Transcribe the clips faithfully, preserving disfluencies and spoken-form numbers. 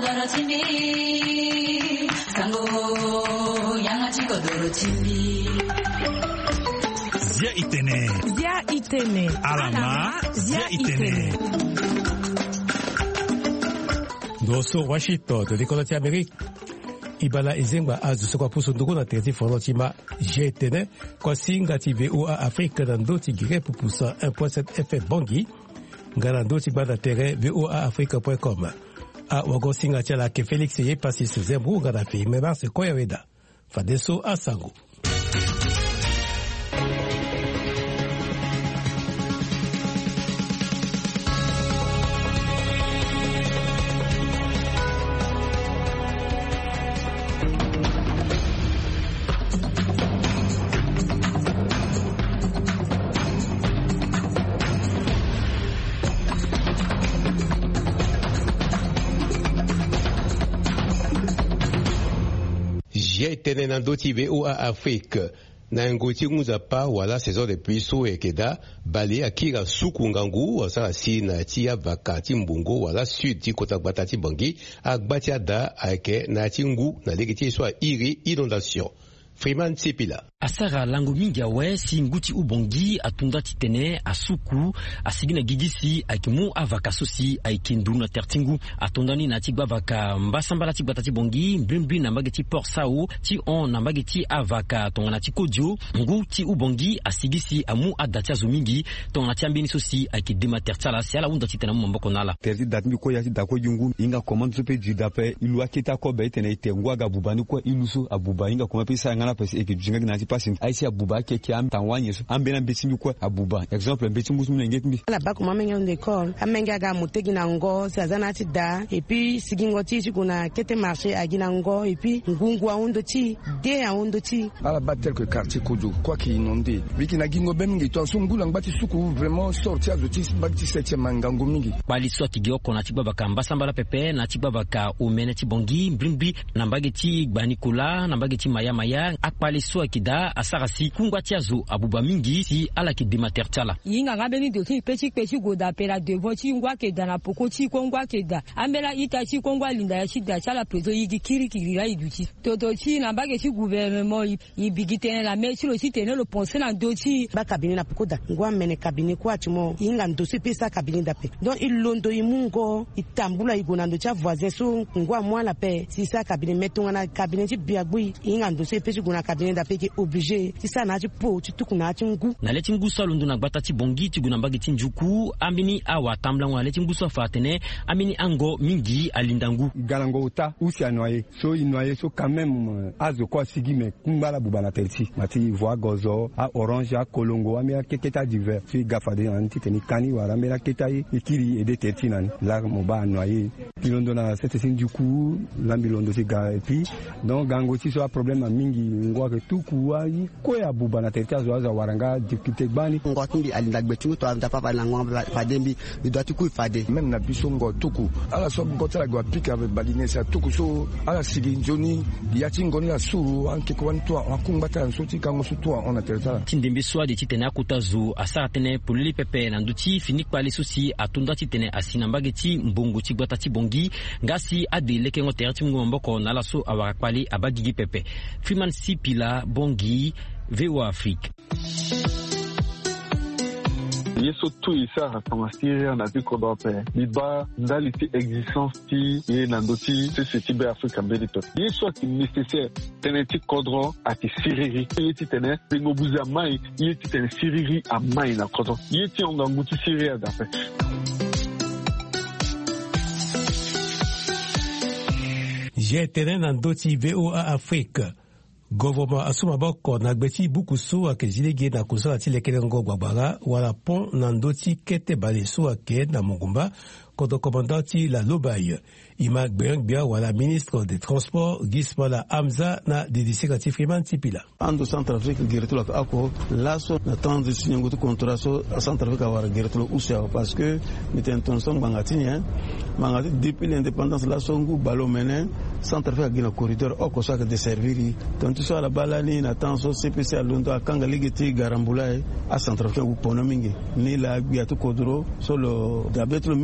Zia Itene. Zia Itene. Alama. Zia Itene. Doso Washington de l'école d'Amérique. Ibala Ezengba azu kwa puso ndugu na terti fono tima jetene kwa singa ti V O A Afrique na ndoti gire pupusa un point sept F M Bongi ngana ndoti banda tere V O A Afrique point com a wago singa chala ke Félix ye pasi su zembu ngana fi mena se koya weda fadeso asango. Tene na ndoti V O A Afrique na ngoti nguza pa wala saison de puiso ekeda bale akira suku ngangu wasa si na tia vakati mbungo wala sud ti kota batati bangi agbatia da ake na tingu na legiti so iri inondation. Freeman Tsipila asara lango mingi awe si nguti ubongi atunda titene asuku asigina gigisi akimu avaka sosi aikindu na tertingu atondani na tigba vaka mbasambala tigba tati bongi mbimbi na mageti port sao ti on na mageti avaka tongana ti kodio nguti ubongi asigisi amu adatia zomingi tongana ti ambini sosi aikidema tertala si ala unda titena mu mboko nala terti datmi ko ya dako jungu inga commande sope judape ilu akita ko be tene ite ngwaga bubani ko iluso abuba inga kuma pesa ngana pesa ekijinga na passing aisi abuba keke am tanwanye so ambena betimi ko abuba exemple betimi musu ngeti la ba kuma menga de col amenga ga mutegi na ngo sazana ti da et puis sigingo ti kuna kete marché agina ngo et puis ngungu aondo ti de aondo ti ala ba tel que quartier kojo quoi qui inondé biki na gingo bemingi to sungula ngati suku vraiment sortir de ti bakti septième mangango mingi bali so tigio kona ti baba kamba sambala pepe na ti baba ka umene ti bongi mbrimbi na mbage ti gbanikula na mbage ti maya maya akpali so akida asarasi kungwa tiazo abuba mingi si ala ki demater tala yinga ngabeni de ti peti peti goda pera de voti ngwa ke dana poko ti kongwa ke da ambela ita ti kongwa linda ya ti da chala prezo yigi kiri kiri la iduti toto ti na mbage ti gouvernement i bigitene la me ti lo ti tene lo penser na do ti ba kabine na poko da ngwa mene kabine kwa ti mo yinga ndo si pesa kabine da pe donc il londo imungo itambula igona ndo cha voisin so ngwa moi la pe si sa kabine metonga na kabine ti biagui yinga ndo si pesi guna kabine da pe ki obligé ti sa na ti po ti tukuna ti ngu na leti ngu so lundu na gbata ti bongi ti guna mbagi ti njuku amini awa tambla ngwa leti ngu so fatene amini ango mingi alindangu galango uta usi anoye so inoye so quand même azo ko sigi me kumbala bubana terti mati voix gozo a orange a kolongo amira keketa divers fi gafade anti teni kani wala mera ketai ikiri ede terti nan la moba anoye pilondo na sete sin njuku lambilondo ti ga et puis donc gango ti so a problème mingi ngwa ke tuku wa ko ya bubana terti azo azo waranga difficulté bani ngwa tumbi alinda gbetu to anda papa na ngwa fadembi do doit ku fade même na biso ngo tuku ala so ngota go pique avec baline sa tuku so ala sigi njoni ya tingo na suru anke ko wanto akumbata nsoti kango suto on a terta tindimbi swadi titena kutazu asatene pulili pepe na nduti finik pali susi atunda titene asina mbageti mbungu ti gbata ti bongi ngasi adele kengo terti ngo mboko na laso awakpali abagigi pepe Freeman Sipila bongi V O A Afrique. Yeso tu isa rakamasiria na tiko dope liba ndali ti existence ti ye nandoti se se tibe Afrika mbelito yeso ki nécessaire tene ti kodro ati siriri ye ti tene bingo buza mai ye ti tene siriri a mai na kodro ye ti onga nguti siriri dape J'ai tene nandoti V O A Afrique. Gouvernement asuma boko na gbeti buku so akezilege na kuso atile kelengo gbabara wala pont na ndoti kete bale so ake na mungumba kodo komandati la Lobaye ima gbeang bia wala ministre des transports Gismala Hamza na didisika Freeman Sipila ando Centrafrique geretula ako laso na transition ngoto contraso Centrafrique wala geretula usia parce que mitenton son bangati hein bangati depuis l'indépendance laso ngu balomene Centrafrique gina corridor oko so de servir donc so la balani na tanso C P C alundo akanga ligeti garambula a Centrafrique u pono mingi ni la biatu kodro solo dabetlo mingi na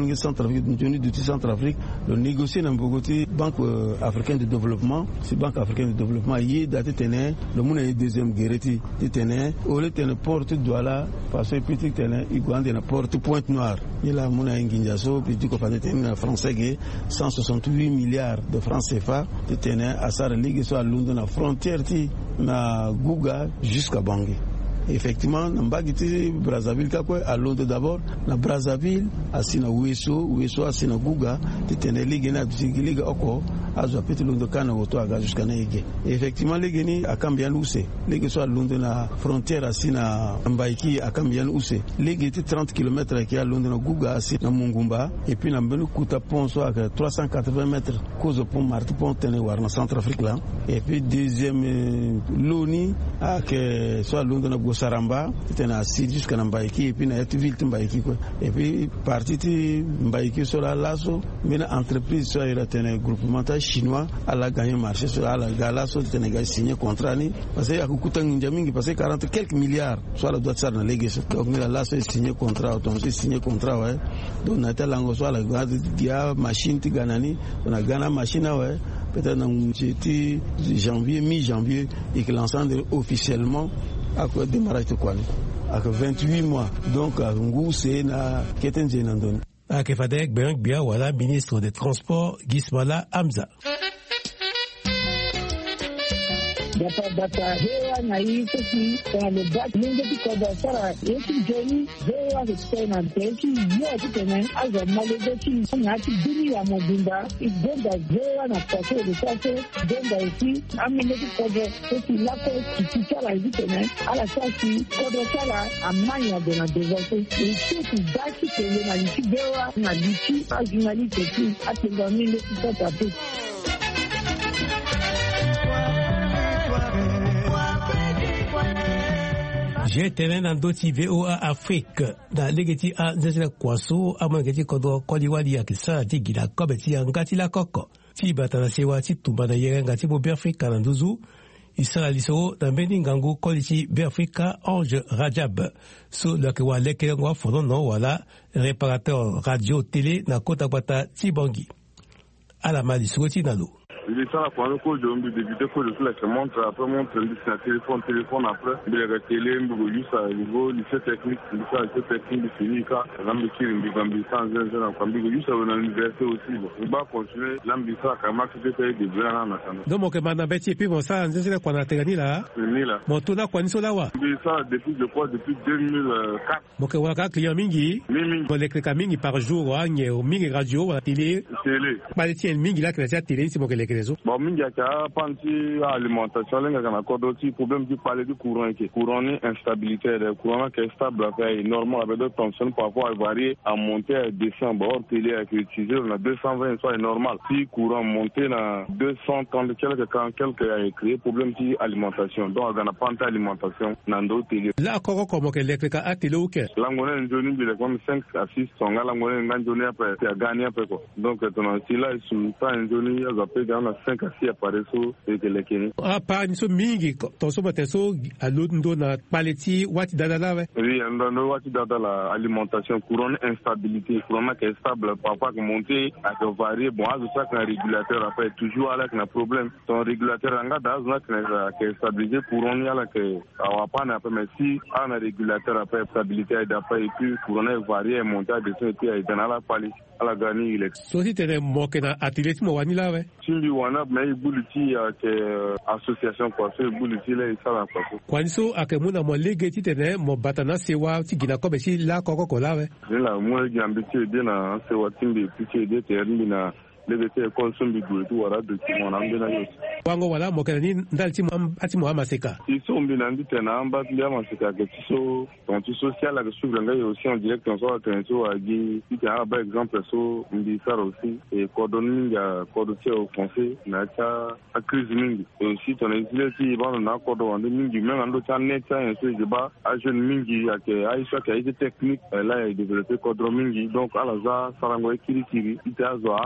mingi Centrafrique njoni du Centrafrique le négocier na mbogoti Banque africaine de développement si Banque africaine de développement yi date tene le mona deuxième guerreti tene ole tene porte Douala parce que petit tene igwande na porte Pointe-Noire il a mona nginjaso petit ko fane tene na français ge cent soixante-huit milliards de francs C F A tene asara ligue so à Londres na frontière ti na Gouga jusqu'à Bangui. Effectivement, Nambagiti, Brazzaville, Kakwe, à Londres d'abord, na Brazzaville, à Sina Ouesso, Ouesso à Sina Gouga, Titene Ligue, na Ligue Oko, à Zopet Londres Kana, Oto, à jusqu'à Neige. Effectivement, Ligue à Cambian Ousse, Ligue soit à Londres, na frontière à Sina Mbaiki, à Cambian Ousse. Ligue était trente kilomètres qui à Londres, na Gouga, à Sina Mungumba, et puis na Mbenu Kouta Pont, soit à trois cent quatre-vingts mètres, cause Pont Marti Pont Tenewar, na Centrafrique là. Et puis deuxième, Loni, à soit à Londres, na Saramba, c'était à Sidi jusqu'à Mbaiki, et puis na Yativille Mbaiki quoi. Et puis parti de Mbaiki sur la Lasso, mais l'entreprise soit il a un groupement chinois à la gagner marché sur la Galasso, c'était un gars signé contrat ni parce qu'il y a beaucoup de gens parce que quarante quelques milliards soit la droite ça dans les gars. Donc la Lasso signé contrat, donc c'est signé contrat ouais. Donc na tel langue soit la gars machine ti ganani, on a gagné machine ouais. Peut-être dans janvier, mi-janvier, et que l'ensemble officiellement a démarré de quoi avec vingt-huit mois. Donc, à Ngou, c'est na Keten Jenandon. À Kefadek, Benk Bia, voilà, ministre des Transports, Gismala Hamza. data data hewa na hii sisi kwa lebaki mingi kwa dasara yetu jeni hewa kutena teki yote tena aza malezi na ati dini ya mobimba igenda hewa na kwa kwa sasa genda isi amene kwa sisi lako kichara hivi tena ala sasa kwa dasara amanya dona dezote isi daki tena na isi hewa na isi ajinali teki atenga mingi kwa tatu. J'ai tenu dans d'autres V O A Afrique. Dans les geti a zesela kwaso a mon geti kodo koliwali ya kisa ti gila kobe ti angati la koko. Ti batana sewa ti tumba na yerenga ti bo Afrika na nduzu. Isra liso na mbeni ngangu koliti Afrika Ange Rajab. So la kwa leke ngwa fono no wala réparateur radio télé na kota kwata ti bangi. Ala mali sugoti na lo. Il est ça la première fois de me débuter que je suis là qui montre après montre le téléphone téléphone après de télé me juste à niveau lycée technique lycée technique de Finica l'ambition de Gambi sans un Gambi juste à l'université aussi on va continuer l'ambition à Kama qui fait des blancs en attendant donc mon commandant Betty puis bon ça c'est là qu'on a tegani là ni là mon tout là quoi ni sola wa ça depuis je crois depuis deux mille quatre mon que waka client mingi mingi bon les mingi par jour wa ngi mingi radio wa télé télé ba les mingi là que la télé c'est mon que les bon mingi a panti alimentation lenga kana kodo ti problème du parler du courant qui courant ni instabilité le courant qui est stable est normal avec d'autres tensions parfois varier à monter à descendre bord télé avec utiliser on a deux cent vingt soit normal si courant monter na deux cent trente quelques quand quelques a créé problème ci alimentation donc on a panti alimentation nando télé là koko comme que l'électrique a télé ou que langone njoni bile comme cinq à six songa langone nganjoni après a gagné après quoi donc ton si là sur temps njoni a zappé dans cinq si apareso ekelekeni ah pa niso mingi to so bateso alondo na paleti wati dada la ouais oui ando wati dada la alimentation courant instabilité courant qui est stable parfois que monter à varier bon à ça qu'un régulateur après toujours avec un problème ton régulateur anga da zona qui est stabilisé courant y a là que a pas na mais si un régulateur après stabilité d'après et puis courant est varié monter à descendre et puis dans la palette à la gani il est so si tene mokena athlète mo wani la ouais simbi wana mais buliti ke association quoi c'est buliti là ça la quoi kwanso akemuna mo legeti tene mo batana sewa ti gina ko be si la koko ko la we la mo gambiti de na sewa timbi piti de terni na legeti consombi du tu wara de ti mo na mbena yo wango wala mo kana ni ndalti mo ati mo amaseka iso mbina ndite na amba ya maseka ke tiso ton ti social la suivre nga yo aussi en direct on so que so agi ti a par exemple so mbi ça aussi et coordonner ya coordonner au français na ta a crise mingi et aussi ton exilé ti ba na coordonner mingi même ando ta net ça un peu de ba a jeune mingi ya ke aisha ke été technique là il développé coordonner mingi donc à la za sarango ekiri kiri ti a zo anda la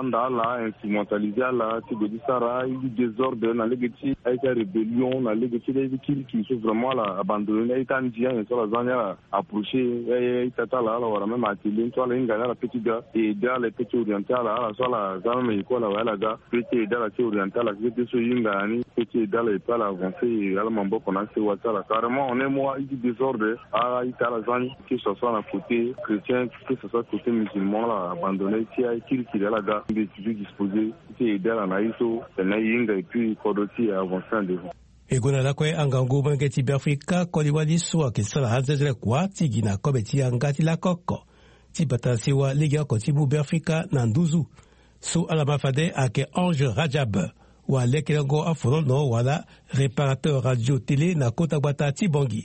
a instrumentalisé la Tigodi Sara, il y a eu désordre dans les Gétis, il y a eu rébellion dans les Gétis, les Gétis qui sont vraiment abandonnés, il y a eu un dia, il y a eu un approché, il y a eu un tata là, on a même attelé, toi, il y a eu un petit gars, et aider les petits orientaux là, soit la zone, mais quoi, là, là, petit aider la petite orientale, la petite sur Yingani, petit aider les pas l'avancée, et là, mon beau, on a fait Ouattara là, carrément, on est moi, il y a eu désordre, ah, il y a la zone, que ce soit à côté chrétien, que ce soit côté musulman, là, abandonné, il y a eu qui est là, gars, des étudiants disposés, qui est aider la naïso, c'est Naïng, et puis, Kodoti, avancer en devant. Egona la kwe angangu mangeti Afrika koliwali suwa kisala hanzezele kwa tigina kobeti angati la koko. Tibatasiwa liga kotibu Afrika nanduzu. Su alamafade ake Ange Rajab. Wa lekelango afono wala réparateur radio télé na kota bata Tibongi.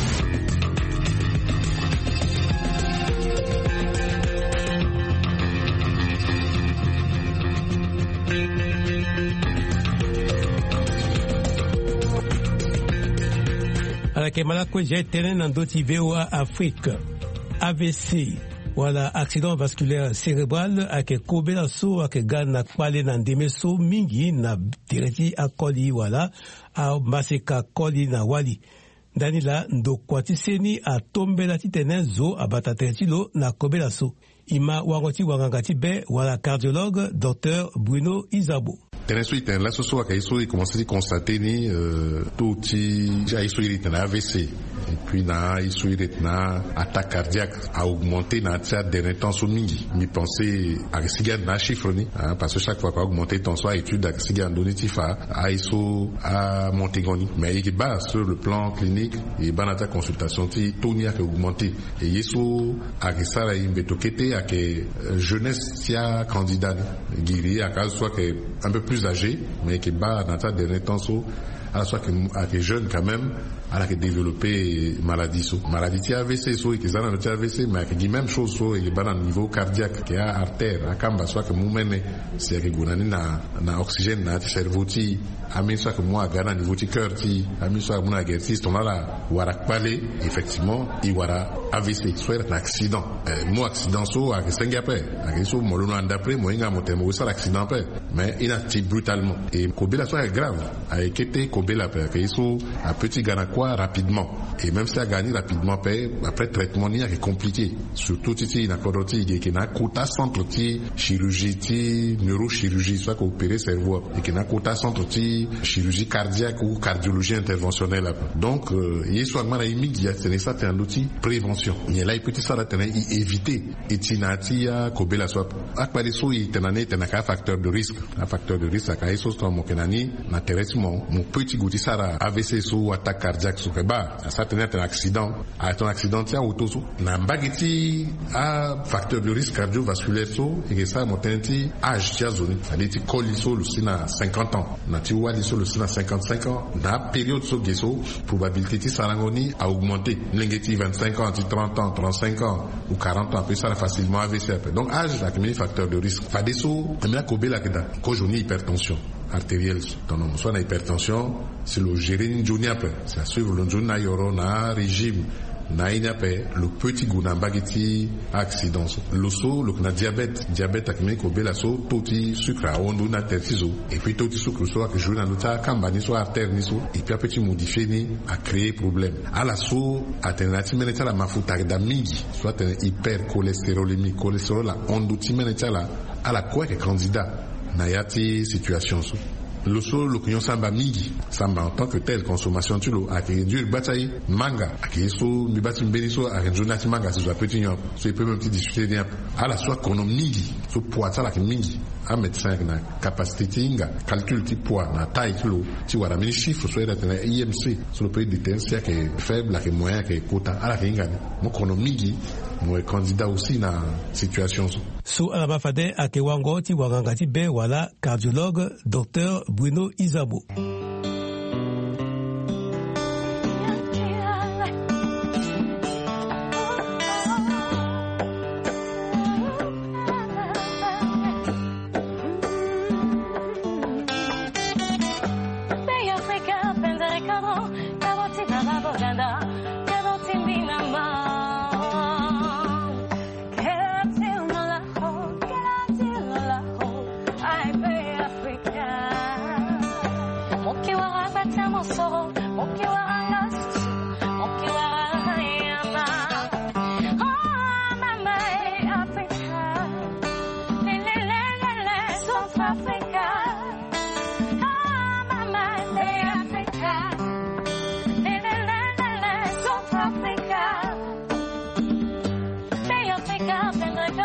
Alake malakwe jetene nandoti V O A Afrique. A V C. Wala accident vasculaire cérébral ake kobe la so ake gana kwale na ndeme so mingi na tereti akoli wala a maseka koli na wali. Danila ndo kwatiseni a tombe la titene zo abata tereti lo na kobe la so. Ima wangoti wangangati be wala cardiologue docteur Bruno Izabo. Ensuite, la socio a iso et commencé à constater ni tout j'ai iso il A V C et puis na iso il na attaque cardiaque a augmenté na tia dernier temps sous mingi. Mi pensé à siga na chiffre ni parce que chaque fois qu'on augmenté ton soit étude à siga ndonitifa a iso a monté goni mais il bas sur le plan clinique et banata consultation ti tonia a augmenté et iso a ça la imbetokete a que jeunesse tia candidat guéri à cas soit que un peu plus âgé, mais qui bat dans ta dernière temps, à la soit que jeune quand même, à la que développer maladie so maladie ti A V C so et que ça dans le A V C mais qui même chose so et bat dans niveau cardiaque qui a artère à kamba soit que moumene c'est que gonani na na oxygène na cerveau ti ami soit que moi gana niveau ti cœur ti ami soit mon exercice on là wara parler effectivement il wara A V C soit un accident moi accident so à Singapour à so mo lo d'après moi nga moté mo ça l'accident pas mais il a été brutalement et kobela soit grave a été kobela parce que so a petit gana rapidement et même si a gagné rapidement après traitement il est compliqué surtout si il a corroti il y a quota centre de chirurgie de neurochirurgie soit opérer cerveau et qu'il y a quota centre de chirurgie cardiaque ou cardiologie interventionnelle donc il y a soit mal immédiat c'est ça c'est un outil prévention il y a là petit ça là éviter et tinati a kobela soit akbali so il tenane tenaka facteur de risque un facteur de risque à eso sto mo kenani na terresmo mon petit gouti ça A V C so attaque cardiaque ça tenait un accident à ton accident tiens auto so na bageti a facteur de risque cardiovasculaire so et que ça montanti âge tia zone ça dit coliso le sina cinquante ans na ti wali so le sina cinquante-cinq ans na période so geso probabilité ti sarangoni a augmenté lengeti vingt-cinq ans ti trente ans trente-cinq ans ou quarante ans après ça facilement A V C après donc âge la premier facteur de risque fa deso amela kobela keda ko joni hypertension artérielle dans nos soit hypertension c'est le gérer journée après c'est à suivre le journée na yoro na régime na inape le petit goût bageti accident le so le na diabète diabète akime ko bela so toti sucre a ondu na tertizo et puis toti sucre so que joue na nota kambani so artère ni so et puis a petit modifier ni a créer problème à la so alternative meneta la mafuta da mingi soit un hypercholestérolémie cholestérol la ondu ti meneta la à la quoi que candidat na yati situation so le sol le kunyo samba mingi samba en tant que tel consommation tu lo a réduire bataille manga a qui so mi bati mbeni so a réduire nati manga so petit nyop so il peut même discuter bien à la soit qu'on mingi so poids ça la mingi un médecin na capacité tinga calcul ti poids na taille kilo ti wara mini chiffre so era I M C so le pays de tensia qui est faible la qui est moyen qui est quota à la kinga mo qu'on mingi mo candidat aussi na situation so Sous Alabafade Akewango ti wangangati be wala cardiologue docteur Bruno Izabo.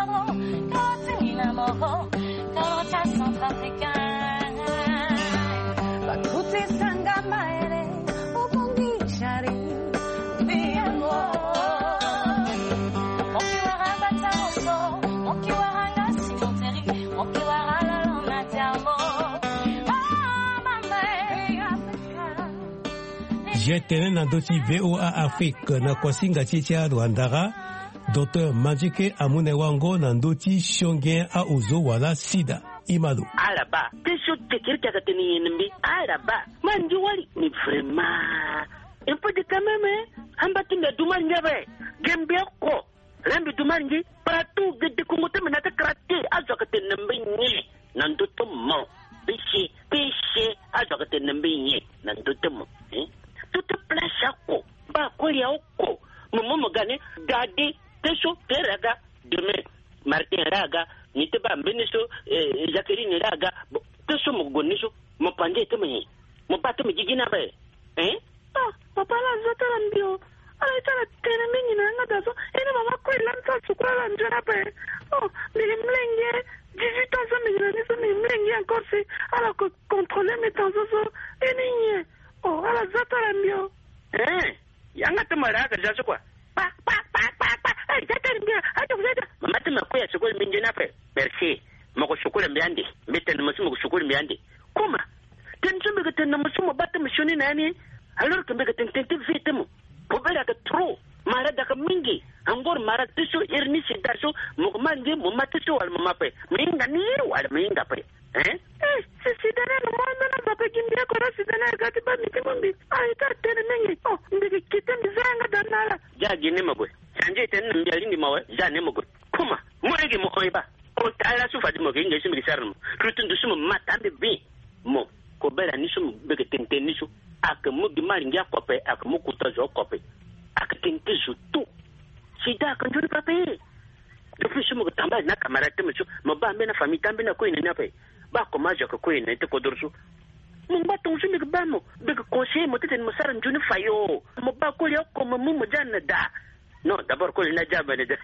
Jetene na doti V O A Afrique na kwasinga chicha Rwandara, Docteur Majike Amune Wango na doti Shongen a Uzo wala Sida. Imado. Alaba, tesho tekiri kakateni yenimbi. Alaba, manji wali ni vraiment. Un peu de quand même, hambati na dumanji abe. Gembia ko, lambi dumanji, partout de kongote menata krate, azo katenembi nye, nandoto mo. Péché, péché, azo katenembi nye, nandoto mo. Eh? Toute place à quoi, bah quoi y a au quoi, maman me gagne, gardez, tesho, teraga, demain, Martin Raga, n'était pas Beneso, Jacqueline Raga, tesho mo gonisho, mon pandé te me, mon pâte me digina be, hein? Ah, papa la zata l'ambio, ala ita la tene mingi na nga dazo, ene mama kwa ilanza chukwa la njana be, oh, mais mlenge, dix-huit ans, ça me dit, ça me mlenge encore c'est, ala contrôler mes temps, ça, ene nye. Oh, ala zata la mio. Eh, yanga te maraga jaso kwa. Pa pa pa pa pa. Ay, zata la mio. Ato zata. Mama te makoya sokole minjena pe. Merci. Mako sokole mbiande. Mbete na masimu sokole mbiande. Kuma. Tenso mbeke tena masimu bata mshoni nani? Alors que mbeke tente vite mo. Pobela ka trop. Marada ka mingi. Angor mara tiso irni sidaso mo manje mo matiso wal mama pe. Minga ni wal minga pe. Eh? Eh, c'est sidana no mwana na papa kimbia kora sidana gati ba mitimbi. Ai ta tene mengi. Oh, mbiki kitembi zanga danala. Ja gine magwe. Sanje tene mbiali ndi mawe, ja ne magwe. Kuma, mwege mo oiba. O tala su fadi mo kinga shimi kisarmu. Rutundu sumu matambi bi. Mo, ko bela nisu mbeke tente nisu. Aka mugi mari ngia kope, aka mukuta zo kope. Aka tente zu tu. Sida aka njuri pape. Depuis ce moment, tambal na camarade monsieur, mo ba mena famille tambi na ko ina na pe. Ba ko majo ko ina te ko dorsu. Mo ba ton jumi ba mo, be ko conseiller mo tete mo sara njuni fayo. Mo ba ko ya ko mo mo janna da. Non, d'abord ko na jaba ne da.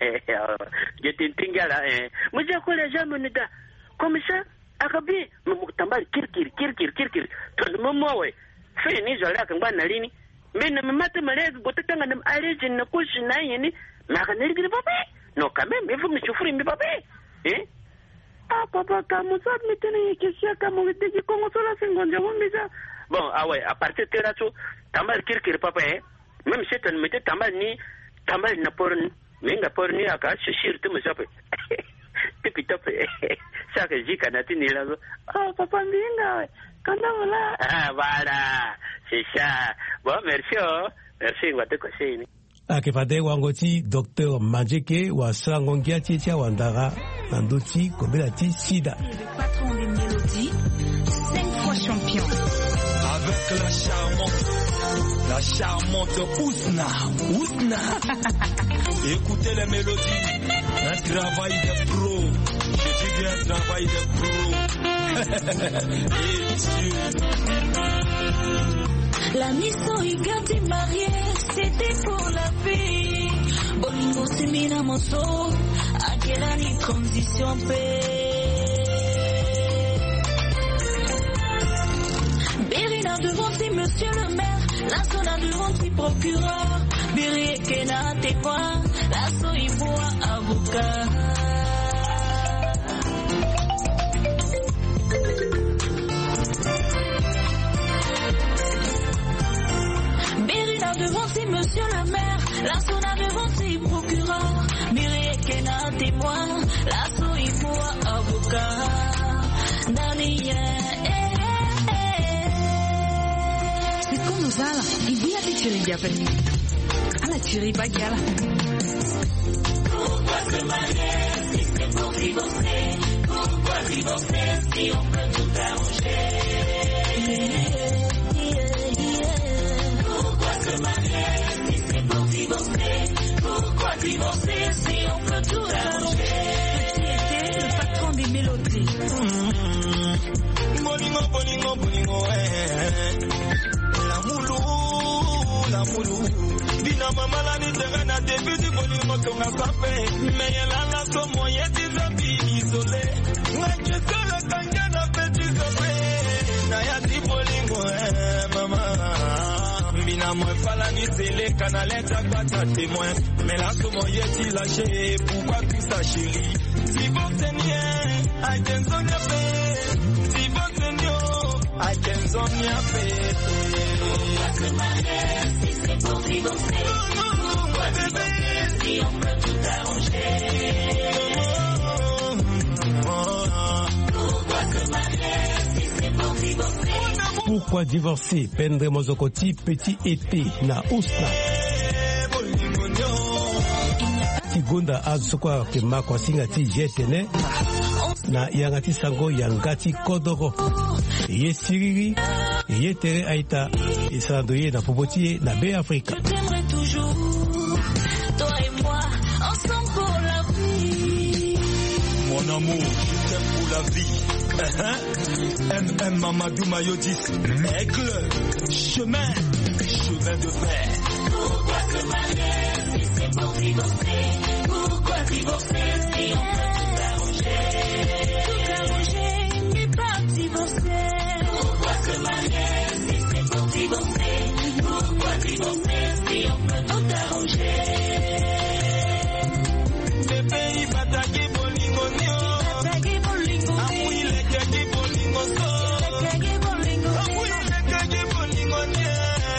Je tintingala eh. Mo ja ko la jaba ne da. Comme ça, akabi mo tambal kirkir kirkir kirkir. To mo mo we. Fe ni zola kan ba na lini. Mena mate male go tetanga na allergie na ko shina yini. Na ka ne gri papa. Non, quand même, il faut me souffrir, mais papa. Hein? Ah, papa, comme ça, me tenez, que si à comme on était dit, comment ça, la seconde, mais ça. Bon, ah ouais, à partir de là, tamal kirkir, papa, hein? Même si tu ne mettais tamal ni, tamal na porn, mais n'a porn ni à cas, je suis sûr, tu me sapes. Tipi top, ça que j'ai canati ni là. Ah, papa, bien, quand on là. Ah, voilà, c'est ça. Bon, merci, oh. Merci, on va te conseiller. Akifade wangoti Docteur Majike wa Sangongia Chicha Wandara Nandoti Kobelati Sida. Le patron des mélodies, cinq fois champion. Avec la charmante, la charmante Ousna, Ousna. Écoutez les mélodies, un travail de pro. Je dis bien un travail de pro. Et Dieu. La mission Igati mariée, c'était pour la paix. Bolingo Simina Mosso, à quelle année condition paix. Bérina devant si monsieur le maire, la zona devant si procureur. Béri et Kena témoin, la soïboua avocat. Devant si monsieur le maire, la sona devant si procureur, Miri et Kena témoin, la soïboua avocat, Daniel. Secondo Zala, il dia ti ci richiapere. Alla ci ripaghiala. Pourquoi se marier si c'est pour divorcer? Pourquoi divorcer si on peut tout arranger? Pourquoi divorcer si on peut tout arranger? Le patron des mélodies. Bolingo, bolingo, bolingo, eh. La moulou, la moulou. Binama malani terrain début du volume ton sapé mais y'a la so moyen des amis isolés moi je suis le kanga na petit sapé na ya di bolingo eh mama bina moi falani c'est les canalets ta témoin mais la so moyen ti lâché pourquoi tu sa chérie si bon tenir I can zone ya pe si bon tenir I can zone ya pe pourquoi se marier si c'est pour divorcer pourquoi divorcer si on peut tout arranger pourquoi se marier si c'est pour divorcer pourquoi divorcer Pendre Mozokoti petit été na usna Tigunda azukwa ke makwa singati jetene na yangati sango yangati kodoro ye siriri ye tere aita isandoye na popotier na be Afrique. Je t'aimerai toujours, toi et moi, ensemble pour la vie. Mon amour, je t'aime pour la vie. M M Mamadou Mayodis, aigle, chemin, chemin de fer. Pourquoi se marier si c'est pour divorcer? Pourquoi divorcer si on peut tout arranger? Tout arranger, mais pas divorcer. Pourquoi se marier si c'est pour divorcer? Pourquoi divorcer si on peut tout arranger? Bébé, il va taguer bolingo nio. Taguer bolingo. Amouille le taguer bolingo so. Taguer bolingo. Amouille le taguer bolingo nio.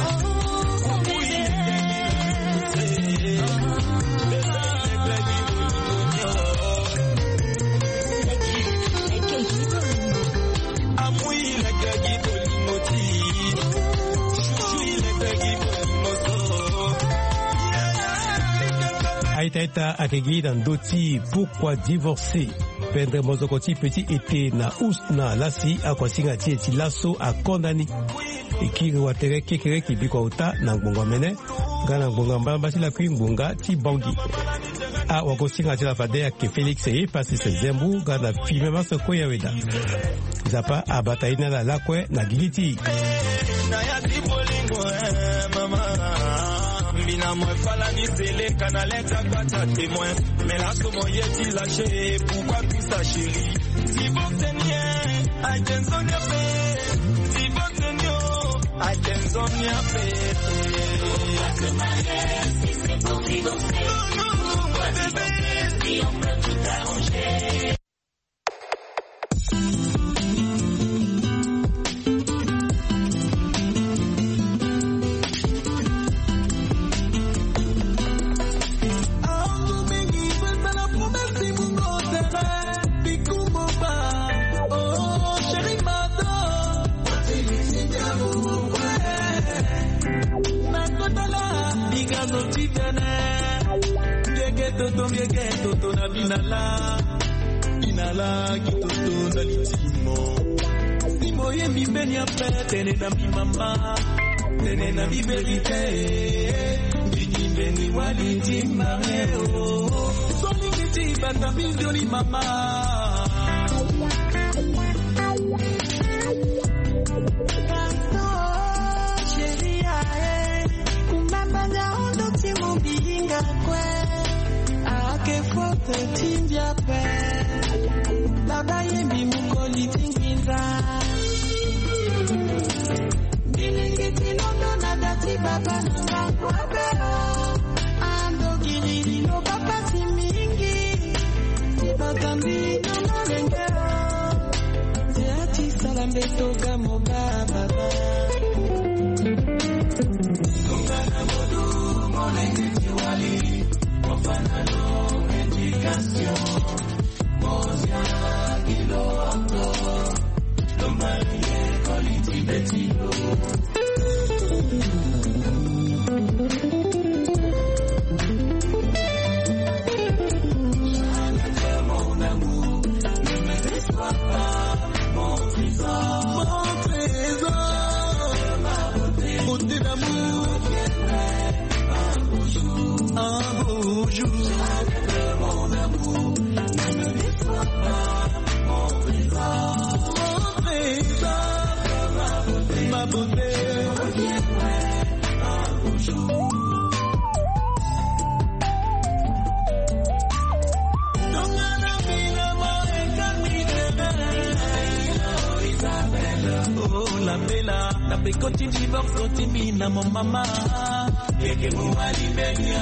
Aïtaïta Akegi dans Doti, pourquoi divorcer? Pendre Mozokoti petit été na usna lasi akwasinga tieti lasso a condamné. Ekiri watere kekere kibiko uta na ngonga mene, gana ngonga mbamba si la kui ngonga ti bangi. A wakosinga ti la fadea ke Félix eye pasi se zembu gana filme maso koya weda. Zapa abataina la lakwe na gigiti. Bina moi falani c'est les canalets ta témoin mais là comment y'a-t-il lâché pourquoi tu sa chérie si bon tenir I can zone ya pe si bon tenir I can zone ya pe pourquoi se marier si c'est pour divorcer pourquoi divorcer si on peut tout arranger. Toto miege toto na binala binala kitoto na litimo simo ye mi benya pete na mi mama tene na mi verite bini beni waliti mareo so nikiti bata milioni mama. Tindia pe baba yembi mukoli tingiza bilingiti nono na dati baba na kwabelo ando girili no baba simingi bagambi no lengero teati salambe toga mo baba tongana modu molengiti wali wafanalo Mosia Gilongo Lomalie Coliti Betilo Mon amour, ne me déçois pas, mon trésor, mon trésor, ma beauté, beauté d'amour, un beau jour, un beau jour. Mon amour, ne oh la bella, la pecoti divorce timina mon mama, et que vous allez venir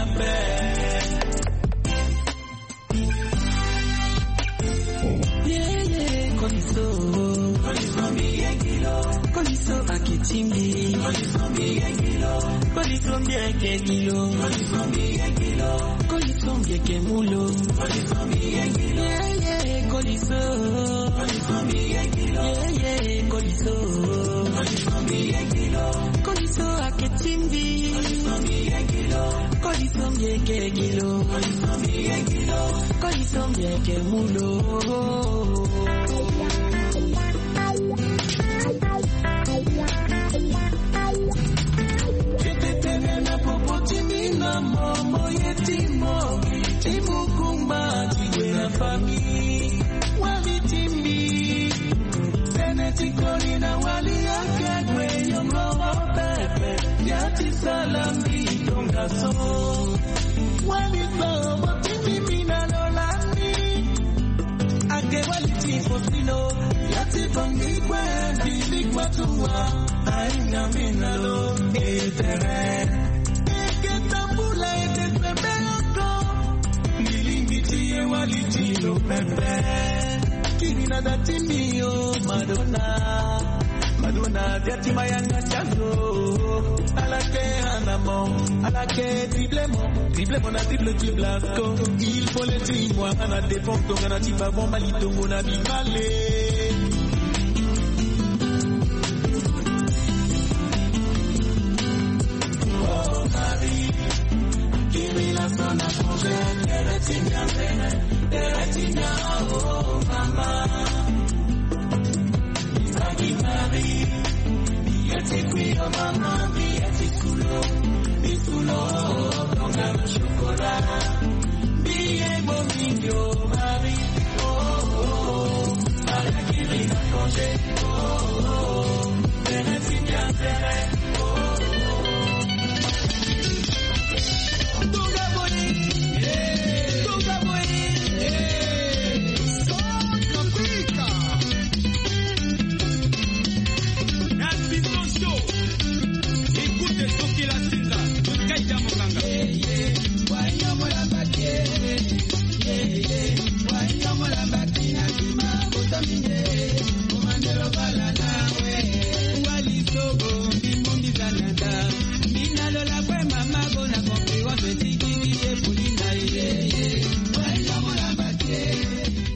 yeah yeah, Coliso, Coliso bien kilo, Coliso akitimbi, Coliso bien kilo, Coliso bien que kilo, Coliso bien kilo, Coliso bien que mulo, Coliso bien kilo, yeah yeah, Coliso, Coliso bien kilo, yeah yeah, Coliso, Coliso bien kilo, Coliso akitimbi, Coliso bien kilo, Coliso bien que kilo, Coliso bien kilo, Coliso bien que mulo. Momo yetimo, timu kumba, tigwe na fami, wali timbi, seneti koni na wali yake kwe yongo pepe, yati salami donga so, wali bobo timbi mina lolani, ake wali tifo sino, yati bangi kwe, bili kwa tuwa, aina mina lo, etere. Nilimbitie walitilo pepe Kirina dati mio Madonna Madonna diati mayanga chanzo Alake anamo Alake driblemo Driblemo na drible qui blasco Il faut les timois Ana dépend donc ana tipa bon malito na bimale Zona congé, Teretina bene, Teretina oh mama. Isagi Mari, Bieti qui oh mama, Bieti sulo, Bi sulo, donga no chocolat. Biye bomillo Mari, oh oh, Mari Kirina congé, oh.